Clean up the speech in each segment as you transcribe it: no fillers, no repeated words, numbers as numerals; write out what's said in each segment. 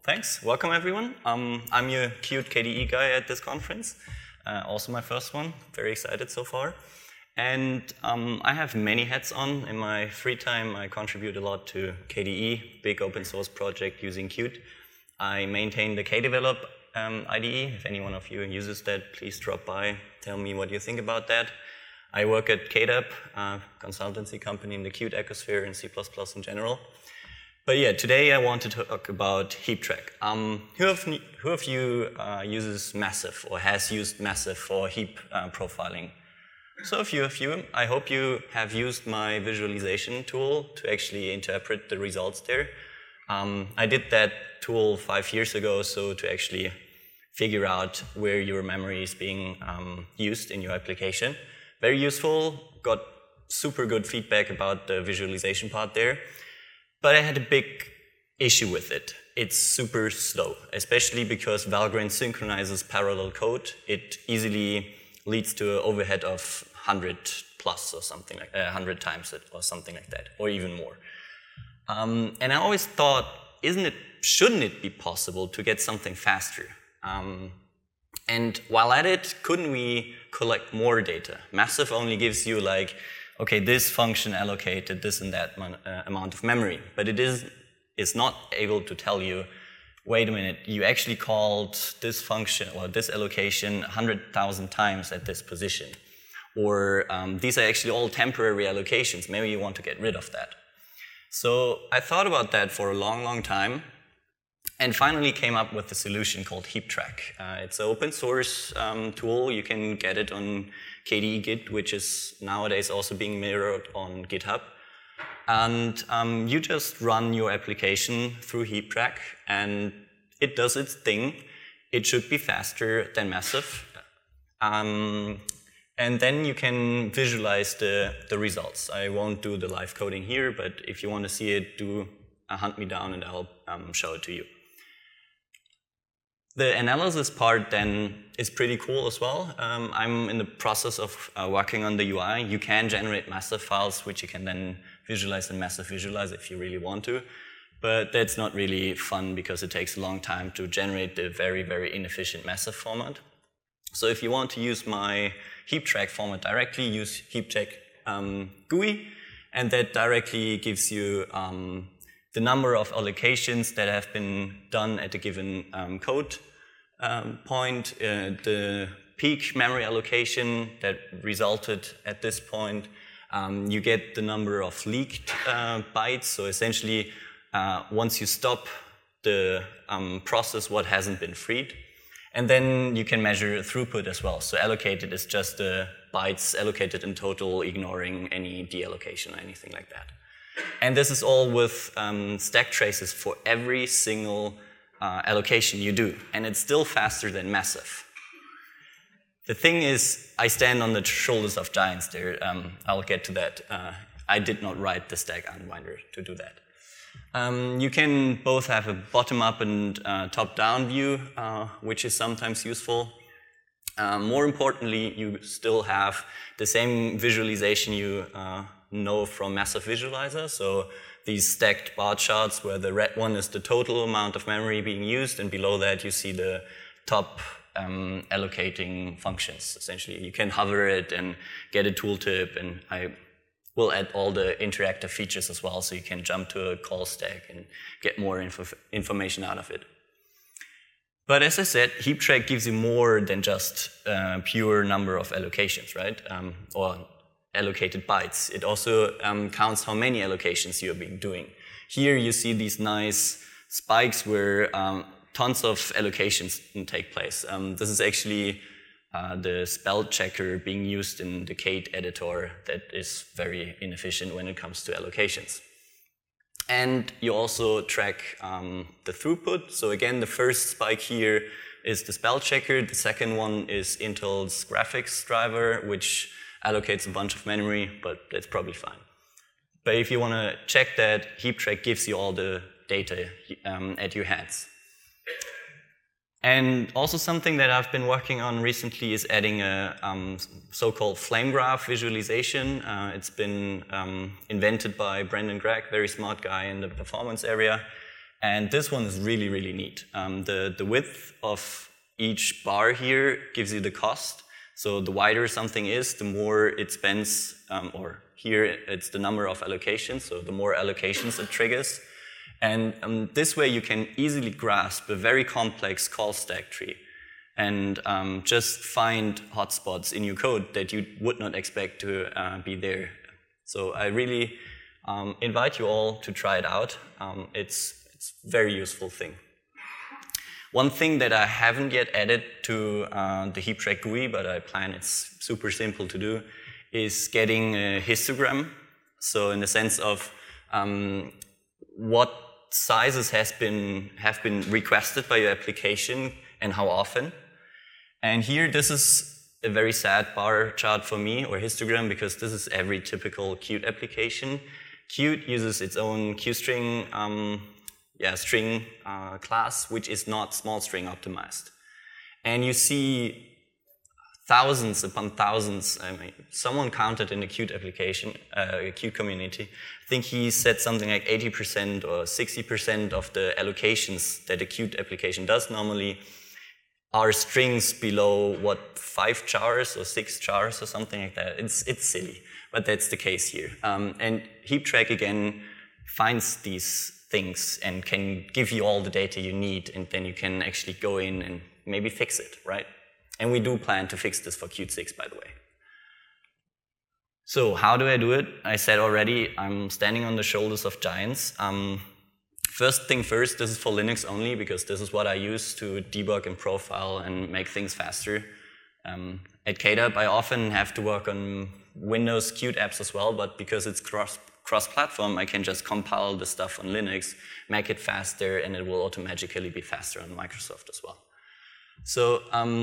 Thanks. Welcome, everyone. I'm your Qt KDE guy at this conference. Also my first one. Very excited so far. And I have many hats on. In my free time, I contribute a lot to KDE, big open source project using Qt. I maintain the Kdevelop IDE. If any one of you uses that, please drop by. Tell me what you think about that. I work at KDAP, a consultancy company in the Qt ecosphere and C++ in general. But yeah, today I want to talk about HeapTrack. Who of you uses Massive or has used Massive for heap profiling? So a few of you. I hope you have used my visualization tool to actually interpret the results there. I did that tool 5 years ago, so to actually figure out where your memory is being used in your application. Very useful, got super good feedback about the visualization part there. But I had a big issue with it. It's super slow, especially because Valgrind synchronizes parallel code. It easily leads to an overhead of 100 plus or something like 100 times it or something like that, or even more. And I always thought, shouldn't it be possible to get something faster? And while at it, couldn't we collect more data? Massive only gives you like, okay, this function allocated this and that amount of memory, but it's not able to tell you, wait a minute, you actually called this function or this allocation 100,000 times at this position. Or these are actually all temporary allocations. Maybe you want to get rid of that. So I thought about that for a long, long time and finally came up with a solution called HeapTrack. It's an open source tool. You can get it on KDE Git, which is nowadays also being mirrored on GitHub. And you just run your application through HeapTrack, and it does its thing. It should be faster than Massive. And then you can visualize the results. I won't do the live coding here, but if you want to see it, do hunt me down and I'll show it to you. The analysis part then is pretty cool as well. I'm in the process of working on the UI. You can generate Massive files, which you can then visualize in Massive Visualize if you really want to. But that's not really fun because it takes a long time to generate the very, very inefficient Massive format. So if you want to use my HeapTrack format directly, use HeapTrack GUI, and that directly gives you the number of allocations that have been done at a given code point, the peak memory allocation that resulted at this point. You get the number of leaked bytes. So essentially, once you stop the process, what hasn't been freed. And then you can measure throughput as well. So allocated is just the bytes allocated in total, ignoring any deallocation or anything like that. And this is all with stack traces for every single allocation you do. And it's still faster than Massive. The thing is, I stand on the shoulders of giants there. I'll get to that. I did not write the stack unwinder to do that. You can both have a bottom-up and top-down view, which is sometimes useful. More importantly, you still have the same visualization you know from Massive Visualizer. So these stacked bar charts where the red one is the total amount of memory being used, and below that you see the top allocating functions. Essentially, you can hover it and get a tooltip, and I will add all the interactive features as well, so you can jump to a call stack and get more information out of it. But as I said, HeapTrack gives you more than just pure number of allocations, right? Or allocated bytes. It also counts how many allocations you're doing. Here you see these nice spikes where tons of allocations take place. This is actually the spell checker being used in the Kate editor that is very inefficient when it comes to allocations. And you also track the throughput. So again, the first spike here is the spell checker. The second one is Intel's graphics driver, which allocates a bunch of memory, but that's probably fine. But if you want to check that, HeapTrack gives you all the data at your hands. And also something that I've been working on recently is adding a so-called flame graph visualization. It's been invented by Brendan Gregg, very smart guy in the performance area. And this one is really, really neat. The width of each bar here gives you the cost. So the wider something is, the more it spends, or here it's the number of allocations, so the more allocations it triggers. And this way you can easily grasp a very complex call stack tree and just find hotspots in your code that you would not expect to be there. So I really invite you all to try it out. It's a very useful thing. One thing that I haven't yet added to the HeapTrack GUI, but I plan it's super simple to do, is getting a histogram. So in the sense of what sizes have been requested by your application and how often. And here, this is a very sad bar chart for me, or histogram, because this is every typical Qt application. Qt uses its own QString string class, which is not small string optimized. And you see thousands upon thousands. I mean, someone counted in a Qt application, a Qt community. I think he said something like 80% or 60% of the allocations that a Qt application does normally are strings below, 5 chars or 6 chars or something like that. It's silly, but that's the case here. And HeapTrack, again, finds these things and can give you all the data you need, and then you can actually go in and maybe fix it, right? And we do plan to fix this for Qt 6, by the way. So how do I do it? I said already, I'm standing on the shoulders of giants. First thing first, this is for Linux only, because this is what I use to debug and profile and make things faster. At KDAP, I often have to work on Windows Qt apps as well, but because it's cross-platform, I can just compile the stuff on Linux, make it faster, and it will automatically be faster on Microsoft as well. So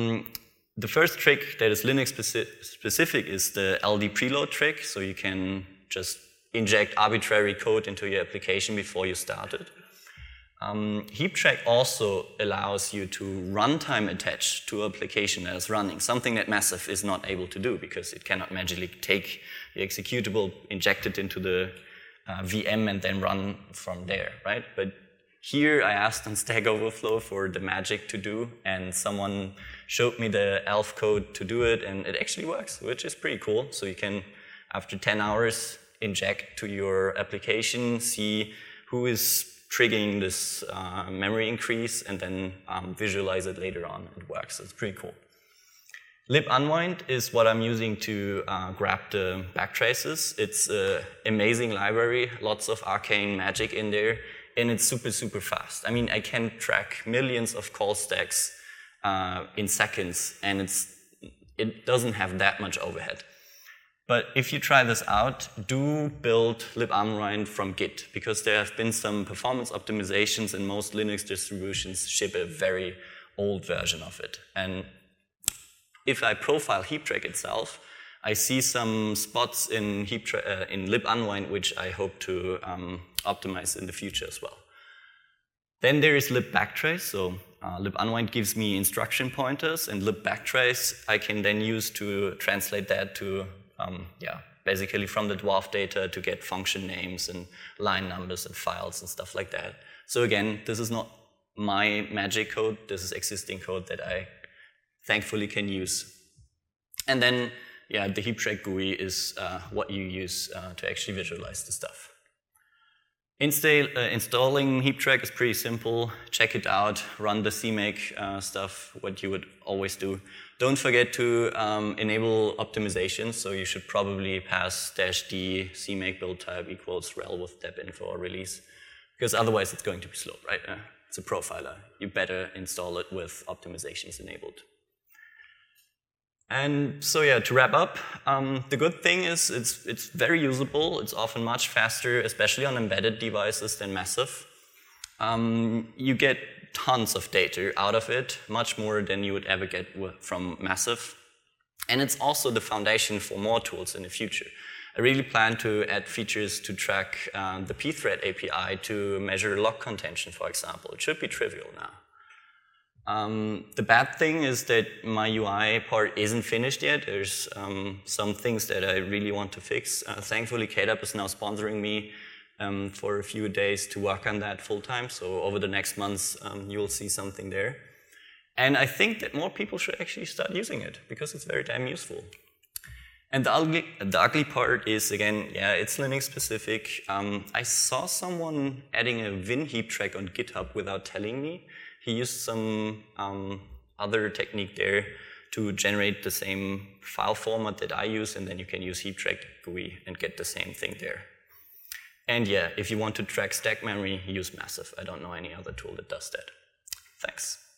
the first trick that is Linux specific is the LD preload trick. So you can just inject arbitrary code into your application before you start it. HeapTrack also allows you to runtime attach to an application that is running, something that Massive is not able to do because it cannot magically take the executable, inject it into the VM and then run from there, right? But here I asked on Stack Overflow for the magic to do, and someone showed me the ELF code to do it, and it actually works, which is pretty cool. So you can, after 10 hours, inject to your application, see who is triggering this memory increase, and then visualize it later on. It works. It's pretty cool. libunwind is what I'm using to grab the backtraces. It's an amazing library, lots of arcane magic in there, and it's super, super fast. I mean, I can track millions of call stacks in seconds, and it doesn't have that much overhead. But if you try this out, do build libunwind from Git, because there have been some performance optimizations, and most Linux distributions ship a very old version of it. And if I profile HeapTrack itself, I see some spots in libunwind which I hope to optimize in the future as well. Then there is libbacktrace. So libunwind gives me instruction pointers, and libbacktrace I can then use to translate that to basically from the dwarf data to get function names and line numbers and files and stuff like that. So again, this is not my magic code. This is existing code that I thankfully can use. And then, the HeapTrack GUI is what you use to actually visualize the stuff. Installing HeapTrack is pretty simple. Check it out, run the CMake stuff, what you would always do. Don't forget to enable optimizations, so you should probably pass -d CMake build type equals rel with depinfo or release, because otherwise it's going to be slow, right? It's a profiler. You better install it with optimizations enabled. And so to wrap up, the good thing is it's very usable. It's often much faster, especially on embedded devices, than Massive. You get tons of data out of it, much more than you would ever get from Massive. And it's also the foundation for more tools in the future. I really plan to add features to track the pthread API to measure log contention, for example. It should be trivial now. The bad thing is that my UI part isn't finished yet. There's some things that I really want to fix. Thankfully, KDAP is now sponsoring me for a few days to work on that full time. So over the next months, you will see something there. And I think that more people should actually start using it because it's very damn useful. And the ugly part is, again, yeah, it's Linux specific. I saw someone adding a Vim heap track on GitHub without telling me. He used some other technique there to generate the same file format that I use, and then you can use heap track GUI and get the same thing there. And yeah, if you want to track stack memory, use Massive. I don't know any other tool that does that. Thanks.